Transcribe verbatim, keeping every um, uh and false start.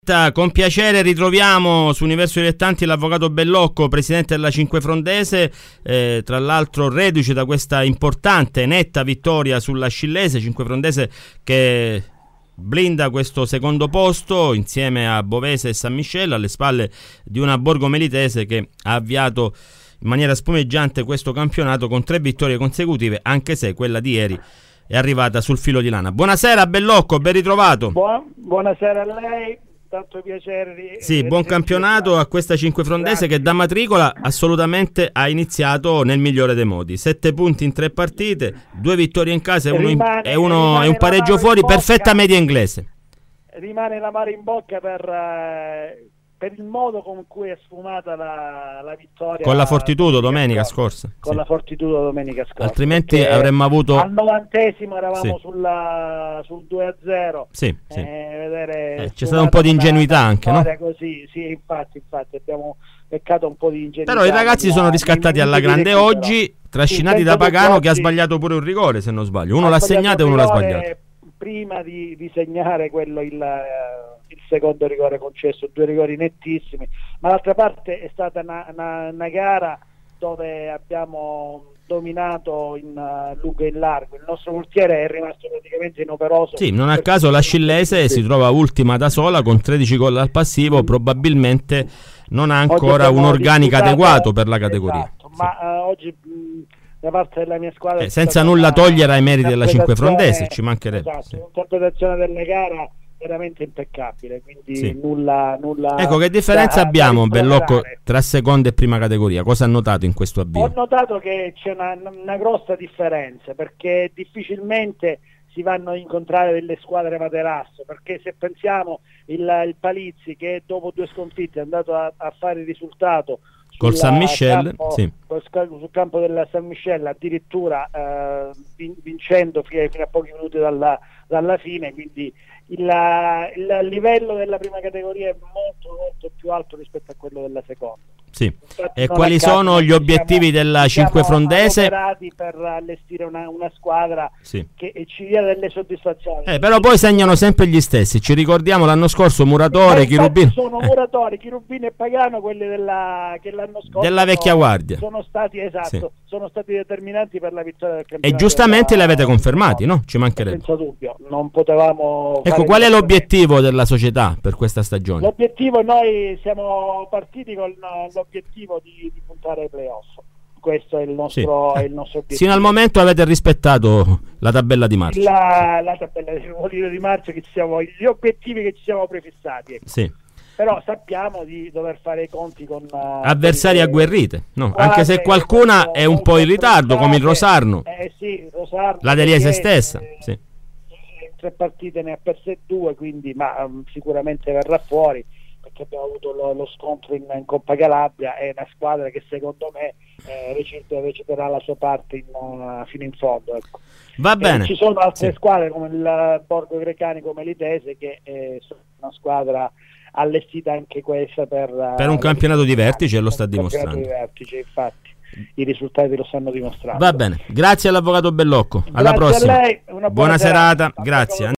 Con piacere ritroviamo su Universo Dilettanti l'avvocato Bellocco, presidente della Cinquefrondese, eh, tra l'altro reduce da questa importante, netta vittoria sulla Scillese. Cinquefrondese che blinda questo secondo posto insieme a Bovese e San Miscello, alle spalle di una Borgo Melitese che ha avviato in maniera spumeggiante questo campionato con tre vittorie consecutive, anche se quella di ieri è arrivata sul filo di lana. Buonasera Bellocco, ben ritrovato. Buon, buonasera a lei. Tanto piacere di, sì, buon campionato a questa Cinquefrondese che da matricola assolutamente ha iniziato nel migliore dei modi. Sette punti in tre partite, due vittorie in casa e, uno rimane, in, e, uno, e un pareggio fuori, perfetta media inglese. Rimane l'amaro in bocca per, eh, per il modo con cui è sfumata la, la vittoria con la Fortitudo domenica scorsa, scorsa. Con sì. la Fortitudo domenica scorsa. Altrimenti avremmo avuto al novantesimo eravamo sì. sulla, sul due a zero. Sì, sì. Eh, vedere eh, c'è stato un po' di ingenuità anche, no? Così, sì, infatti, infatti abbiamo peccato un po' di ingenuità. Però i ragazzi la, sono riscattati alla grande oggi, trascinati sì, da Pagano che ha sbagliato pure un rigore, se non sbaglio. Uno l'ha segnato e uno l'ha sbagliato. Prima di, di segnare quello il, il secondo rigore concesso, due rigori nettissimi, ma d'altra parte è stata una, una, una gara dove abbiamo dominato in uh, lungo e in largo. Il nostro portiere è rimasto praticamente inoperoso. Sì, non a caso la Scillese sì. si trova ultima da sola con tredici gol al passivo, probabilmente non ha ancora un organico adeguato per la categoria. Esatto, sì. Ma uh, oggi mh, da parte della mia squadra eh, senza nulla una, togliere ai meriti della Cinquefrondese, ci mancherebbe. Esatto, sì. Un'interpretazione della gara veramente impeccabile, quindi sì. nulla, nulla. Ecco, che differenza da, abbiamo, da Bellocco, tra seconda e prima categoria? Cosa ha notato in questo avvio? Ho notato che c'è una, una grossa differenza, perché difficilmente si vanno a incontrare delle squadre materasso, perché se pensiamo il, il Palizzi che dopo due sconfitte è andato a, a fare il risultato col San Miscello, campo, sì. sul campo del San Miscello, addirittura eh, vincendo fino, fino a pochi minuti dalla, dalla fine, quindi il, il livello della prima categoria è molto molto più alto rispetto a quello della seconda. Sì. E quali sono gli obiettivi siamo, della Cinquefrondese? Siamo per allestire una, una squadra sì. che ci dia delle soddisfazioni. Eh, però poi segnano sempre gli stessi. Ci ricordiamo l'anno scorso Muratore, Chirubino. Sono Muratore, Chirubino e Pagano, quelli della, che l'anno scorso della vecchia guardia. Sono stati esatto, sì. sono stati determinanti per la vittoria del campionato. E giustamente della... li avete confermati, no? Ci mancherebbe. Senza dubbio, non potevamo. Ecco, qual è l'obiettivo della società per questa stagione? L'obiettivo, noi siamo partiti con l'obiettivo di, di puntare ai playoff. Questo è il nostro, sì. è il nostro obiettivo. Fino al momento avete rispettato la tabella di marcia. La, la tabella di marcia che ci siamo, gli obiettivi che ci siamo prefissati. Ecco. Sì. Però sappiamo di dover fare i conti con uh, avversari con agguerrite, no? Anche se qualcuna è un po' in ritardo, come il Rosarno. Eh sì, Rosarno. La Deliese stessa, eh, sì. Tre partite ne ha perse due, quindi ma um, sicuramente verrà fuori, perché abbiamo avuto lo, lo scontro in, in Coppa Calabria. È una squadra che secondo me eh, reciterà, reciterà la sua parte in, uh, fino in fondo, ecco. Va bene. Eh, ci sono altre sì. squadre come il Borgo Grecanico Melitese che eh, sono una squadra allestita anche questa per, uh, per un campionato di vertice, e lo sta dimostrando. Di vertice, infatti i risultati lo stanno dimostrando. Va bene, grazie all'avvocato Bellocco, alla grazie prossima. A lei, una buona, buona serata, serata. Grazie.